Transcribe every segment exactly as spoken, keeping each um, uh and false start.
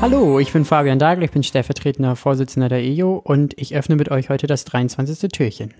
Hallo, ich bin Fabian Dagel, ich bin stellvertretender Vorsitzender der E Jo und ich öffne mit euch heute das dreiundzwanzigste Türchen.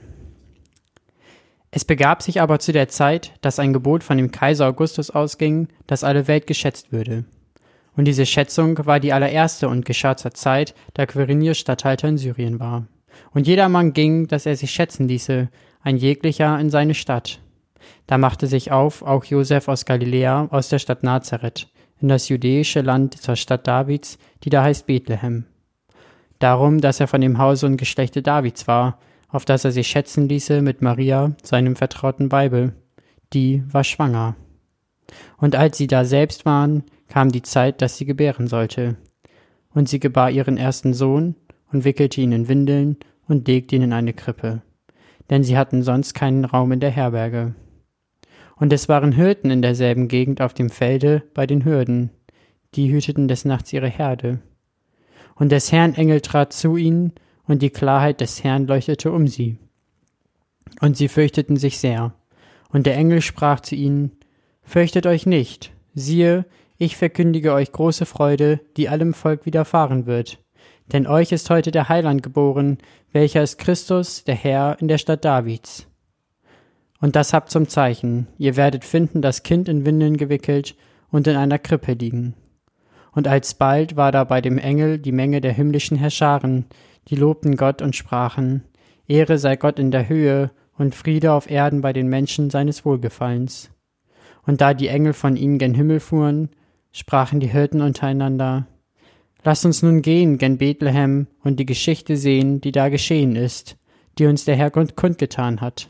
Es begab sich aber zu der Zeit, dass ein Gebot von dem Kaiser Augustus ausging, dass alle Welt geschätzt würde. Und diese Schätzung war die allererste und geschah zur Zeit, da Quirinius Statthalter in Syrien war. Und jedermann ging, dass er sich schätzen ließe, ein jeglicher in seine Stadt. Da machte sich auf auch Josef aus Galiläa, aus der Stadt Nazareth, in das judäische Land zur Stadt Davids, die da heißt Bethlehem. Darum, dass er von dem Hause und Geschlechte Davids war, auf das er sich schätzen ließe mit Maria, seinem vertrauten Weibe. Die war schwanger. Und als sie da selbst waren, kam die Zeit, dass sie gebären sollte. Und sie gebar ihren ersten Sohn und wickelte ihn in Windeln und legte ihn in eine Krippe. Denn sie hatten sonst keinen Raum in der Herberge. Und es waren Hirten in derselben Gegend auf dem Felde bei den Hürden, die hüteten des Nachts ihre Herde. Und des Herrn Engel trat zu ihnen, und die Klarheit des Herrn leuchtete um sie. Und sie fürchteten sich sehr. Und der Engel sprach zu ihnen: Fürchtet euch nicht, siehe, ich verkündige euch große Freude, die allem Volk widerfahren wird. Denn euch ist heute der Heiland geboren, welcher ist Christus, der Herr, in der Stadt Davids. Und das habt zum Zeichen, ihr werdet finden das Kind in Windeln gewickelt und in einer Krippe liegen. Und alsbald war da bei dem Engel die Menge der himmlischen Herrscharen, die lobten Gott und sprachen: Ehre sei Gott in der Höhe und Friede auf Erden bei den Menschen seines Wohlgefallens. Und da die Engel von ihnen gen Himmel fuhren, sprachen die Hirten untereinander: Lasst uns nun gehen gen Bethlehem und die Geschichte sehen, die da geschehen ist, die uns der Herr kundgetan hat.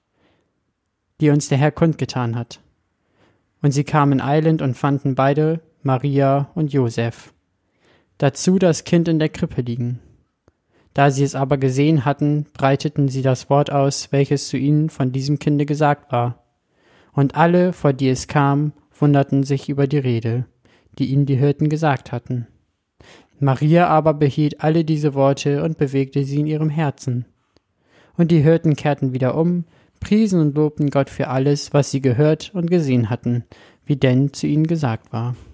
die uns der Herr kundgetan hat. Und sie kamen eilend und fanden beide, Maria und Josef. Dazu das Kind in der Krippe liegen. Da sie es aber gesehen hatten, breiteten sie das Wort aus, welches zu ihnen von diesem Kinde gesagt war. Und alle, vor die es kam, wunderten sich über die Rede, die ihnen die Hirten gesagt hatten. Maria aber behielt alle diese Worte und bewegte sie in ihrem Herzen. Und die Hirten kehrten wieder um, priesen und lobten Gott für alles, was sie gehört und gesehen hatten, wie denn zu ihnen gesagt war.